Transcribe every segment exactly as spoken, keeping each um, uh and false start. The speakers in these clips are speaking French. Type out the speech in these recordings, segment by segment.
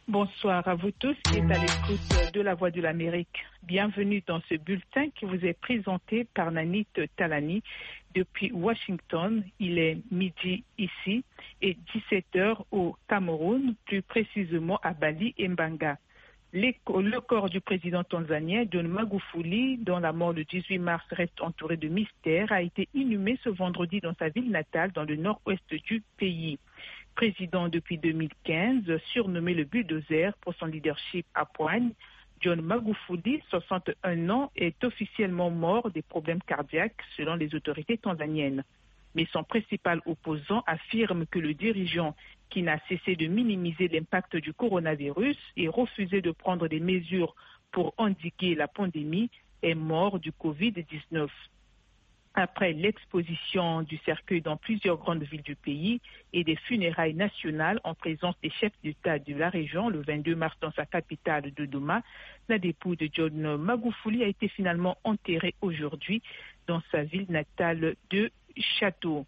Bonsoir à vous tous qui êtes à l'écoute de la Voix de l'Amérique. Bienvenue dans ce bulletin qui vous est présenté par Nanit Talani depuis Washington. Il est midi ici et dix-sept heures au Cameroun, plus précisément à Bali et Mbanga. Le corps du président tanzanien John Magufuli, dont la mort le dix-huit mars reste entourée de mystère, a été inhumé ce vendredi dans sa ville natale dans le nord-ouest du pays. Président depuis deux mille quinze, surnommé le bulldozer pour son leadership à poigne, John Magufuli, soixante et un ans, est officiellement mort des problèmes cardiaques selon les autorités tanzaniennes. Mais son principal opposant affirme que le dirigeant, qui n'a cessé de minimiser l'impact du coronavirus et refusé de prendre des mesures pour endiguer la pandémie, est mort du covid dix-neuf. Après l'exposition du cercueil dans plusieurs grandes villes du pays et des funérailles nationales en présence des chefs d'État de la région le vingt-deux mars dans sa capitale Dodoma, la dépouille de John Magufuli a été finalement enterrée aujourd'hui dans sa ville natale de Château.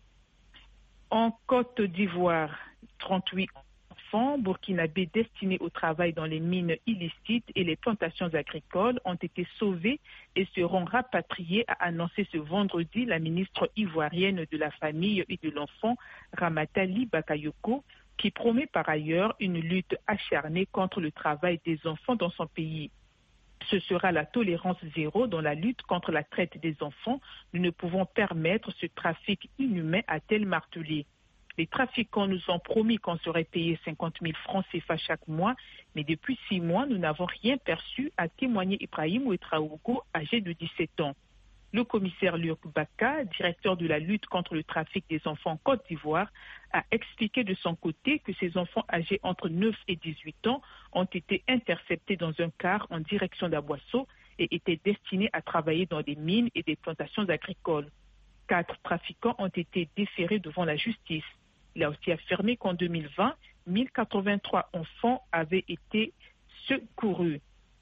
En Côte d'Ivoire, trente-huit enfants burkinabés destinés au travail dans les mines illicites et les plantations agricoles ont été sauvés et seront rapatriés, a annoncé ce vendredi la ministre ivoirienne de la Famille et de l'Enfant, Ramatali Bakayoko, qui promet par ailleurs une lutte acharnée contre le travail des enfants dans son pays. Ce sera la tolérance zéro dans la lutte contre la traite des enfants. Nous ne pouvons permettre ce trafic inhumain, a-t-elle martelé. Les trafiquants nous ont promis qu'on serait payé cinquante mille francs C F A chaque mois, mais depuis six mois, nous n'avons rien perçu, a témoigné Ibrahim Ouetraogo, âgé de dix-sept ans. Le commissaire Lurk Baka, directeur de la lutte contre le trafic des enfants en Côte d'Ivoire, a expliqué de son côté que ces enfants âgés entre neuf et dix-huit ans ont été interceptés dans un car en direction d'Aboisseau et étaient destinés à travailler dans des mines et des plantations agricoles. Quatre trafiquants ont été déférés devant la justice. Il a aussi affirmé qu'en deux mille vingt, mille quatre-vingt-trois enfants avaient été secourus.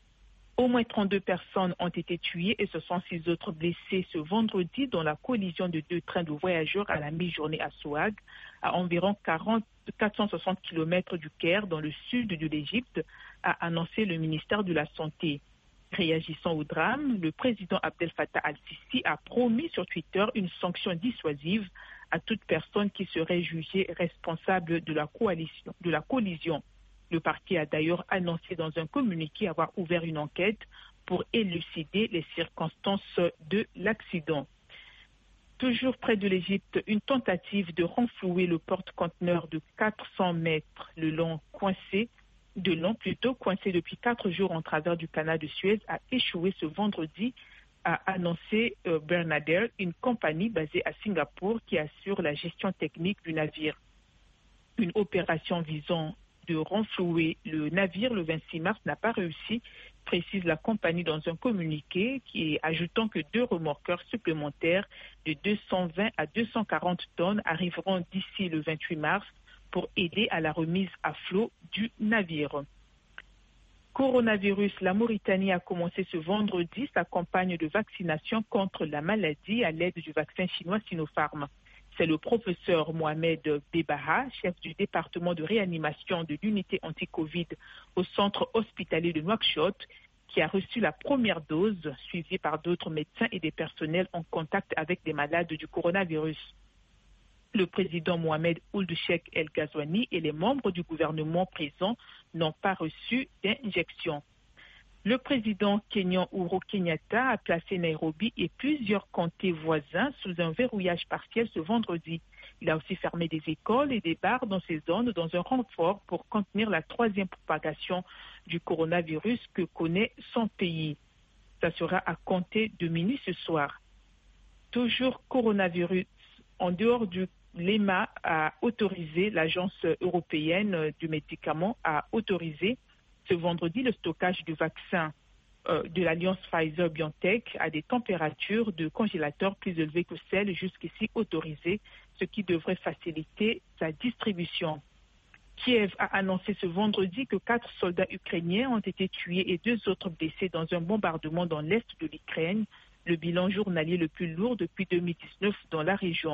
Au moins trente-deux personnes ont été tuées et soixante-six autres blessées ce vendredi dans la collision de deux trains de voyageurs à la mi-journée à Souag, à environ quarante, quatre cent soixante kilomètres du Caire, dans le sud de l'Égypte, a annoncé le ministère de la Santé. Réagissant au drame, le président Abdel Fattah al-Sisi a promis sur Twitter une sanction dissuasive à toute personne qui serait jugée responsable de la coalition, de la collision. Le parquet a d'ailleurs annoncé dans un communiqué avoir ouvert une enquête pour élucider les circonstances de l'accident. Toujours près de l'Égypte, une tentative de renflouer le porte-conteneur de quatre cents mètres le long coincé, de long plutôt coincé depuis quatre jours en travers du canal de Suez a échoué ce vendredi, a annoncé euh, Bernader, une compagnie basée à Singapour qui assure la gestion technique du navire. Une opération visant de renflouer le navire le vingt-six mars n'a pas réussi, précise la compagnie dans un communiqué, qui ajoutant que deux remorqueurs supplémentaires de deux cent vingt à deux cent quarante tonnes arriveront d'ici le vingt-huit mars pour aider à la remise à flot du navire. Coronavirus, la Mauritanie a commencé ce vendredi sa campagne de vaccination contre la maladie à l'aide du vaccin chinois Sinopharm. C'est le professeur Mohamed Bebaha, chef du département de réanimation de l'unité anti-Covid au centre hospitalier de Nouakchott, qui a reçu la première dose, suivi par d'autres médecins et des personnels en contact avec des malades du coronavirus. Le président Mohamed Ould Cheikh El Ghazouani et les membres du gouvernement présents n'ont pas reçu d'injection. Le président kényan Uhuru Kenyatta a placé Nairobi et plusieurs comtés voisins sous un verrouillage partiel ce vendredi. Il a aussi fermé des écoles et des bars dans ces zones dans un renfort pour contenir la troisième propagation du coronavirus que connaît son pays. Ça sera à compter de minuit ce soir. Toujours coronavirus, en dehors du l'E M A a autorisé, l'agence européenne du médicament a autorisé ce vendredi le stockage du vaccin euh, de l'alliance Pfizer-BioNTech à des températures de congélateur plus élevées que celles jusqu'ici autorisées, ce qui devrait faciliter sa distribution. Kiev a annoncé ce vendredi que quatre soldats ukrainiens ont été tués et deux autres blessés dans un bombardement dans l'est de l'Ukraine, le bilan journalier le plus lourd depuis deux mille dix-neuf dans la région.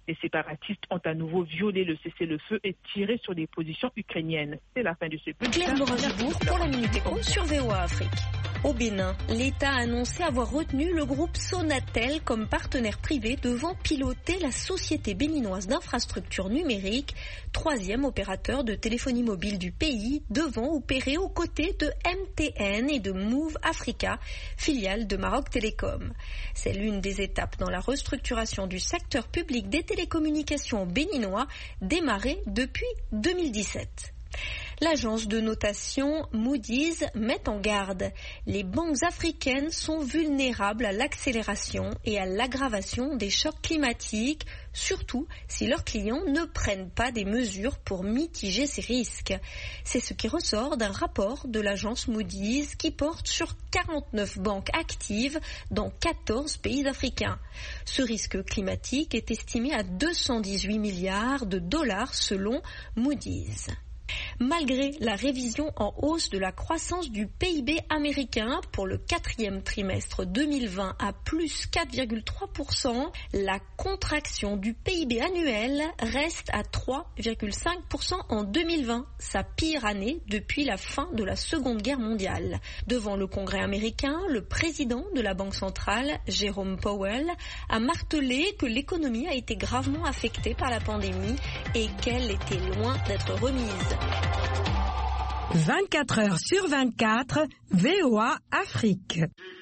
Les séparatistes ont à nouveau violé le cessez-le-feu et tiré sur des positions ukrainiennes. C'est la fin de ce bulletin. Claire Morin-Gibourg pour la Minute Éco sur V O A Afrique. Au Bénin, l'État a annoncé avoir retenu le groupe Sonatel comme partenaire privé devant piloter la société béninoise d'infrastructures numériques, troisième opérateur de téléphonie mobile du pays, devant opérer aux côtés de M T N et de Move Africa, filiale de Maroc Télécom. C'est l'une des étapes dans la restructuration du secteur public des télécommunications béninois, démarrée depuis deux mille dix-sept. L'agence de notation Moody's met en garde. Les banques africaines sont vulnérables à l'accélération et à l'aggravation des chocs climatiques, surtout si leurs clients ne prennent pas des mesures pour mitiger ces risques. C'est ce qui ressort d'un rapport de l'agence Moody's qui porte sur quarante-neuf banques actives dans quatorze pays africains. Ce risque climatique est estimé à deux cent dix-huit milliards de dollars selon Moody's. Malgré la révision en hausse de la croissance du P I B américain pour le quatrième trimestre deux mille vingt à plus quatre virgule trois pour cent, la contraction du P I B annuel reste à trois virgule cinq pour cent en deux mille vingt, sa pire année depuis la fin de la Seconde Guerre mondiale. Devant le Congrès américain, le président de la Banque centrale, Jerome Powell, a martelé que l'économie a été gravement affectée par la pandémie et qu'elle était loin d'être remise. vingt-quatre heures sur vingt-quatre, V O A Afrique.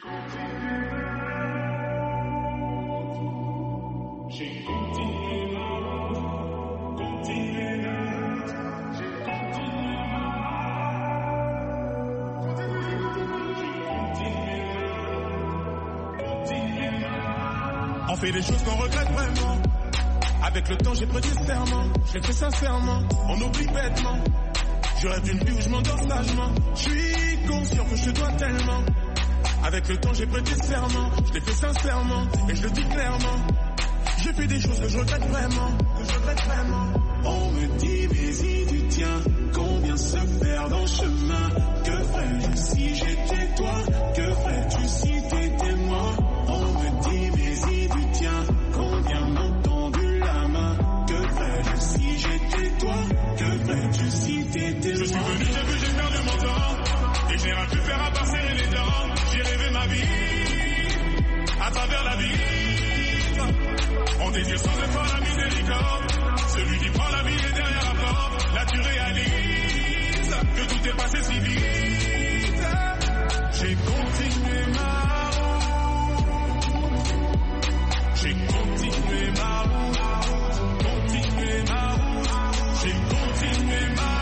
On fait des choses qu'on regrette vraiment. Avec le temps j'ai pris des serments, je l'ai fait sincèrement, on oublie bêtement. Je rêve d'une vie où je m'endors sagement. Je suis conscient que je te dois tellement. Avec le temps j'ai pris des serments, je l'ai fait sincèrement et je le dis clairement. J'ai fait des choses que je regrette vraiment, que je regrette vraiment. On me dit mais y du tien, combien se perdent en chemin. Que ferais-je si j'étais toi? Que ferais-tu si t'étais moi? On me dit mais y du tien, combien m'ont tendu la main. Que ferais-je si j'étais toi? Que ferais-tu si t'étais moi? Je suis venu, j'ai vu, j'ai perdu mon temps. Et j'ai rien pu faire à part serrer les dents. J'ai rêvé ma vie, à travers la vie. On désire sans effort la miséricorde. Celui qui prend la vie est derrière la porte. Là tu réalises que tout est passé si vite. J'ai continué ma route. J'ai continué ma route. Continué ma route. J'ai continué ma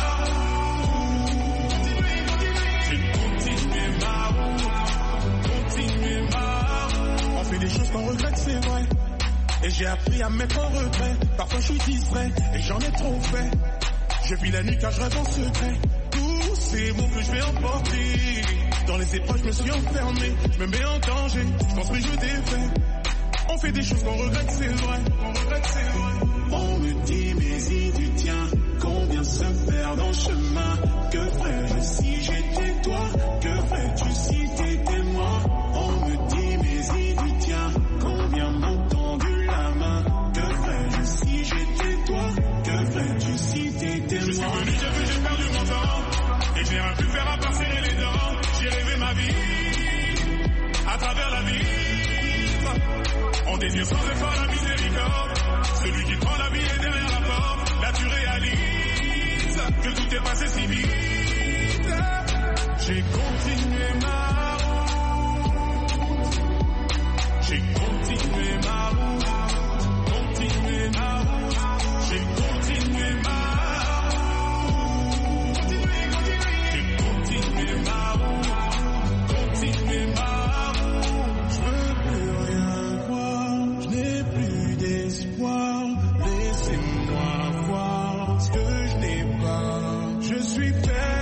route. J'ai continué ma route. Continué ma route. On fait des choses qu'on regrette, c'est vrai. Et j'ai appris à me mettre en retrait. Parfois je suis distrait et j'en ai trop fait. Je vis la nuit car je rêve en secret. Tous ces mots que je vais emporter. Dans les épreuves je me suis enfermé. Je me mets en danger, je pense que je défais. On fait des choses qu'on regrette, c'est vrai. On regrette, c'est vrai. On me dit mais y du tien, combien se perdent en chemin. Que ferais-je si j'étais toi? Que ferais-tu si t'étais moi? On me dit mais y du tien, combien m'ont tendu la main. Que ferais-je si j'étais toi? Que ferais-tu si t'étais moi? Je suis venu, j'ai vu, j'ai perdu mon temps. Et j'ai rien pu faire à part serrer les dents. J'ai rêvé ma vie, à travers la vie. On désire sans effort la miséricorde. Celui qui prend la vie est derrière la porte. Là tu réalises que tout est passé si vite. J'ai continué ma route. J'ai continué ma route. Continué ma route. J'ai continué ma route. J'ai continué ma route. Continué ma route. Je veux plus rien voir. Je n'ai plus d'espoir. Laissez-moi voir ce que je n'ai pas. Je suis perdu.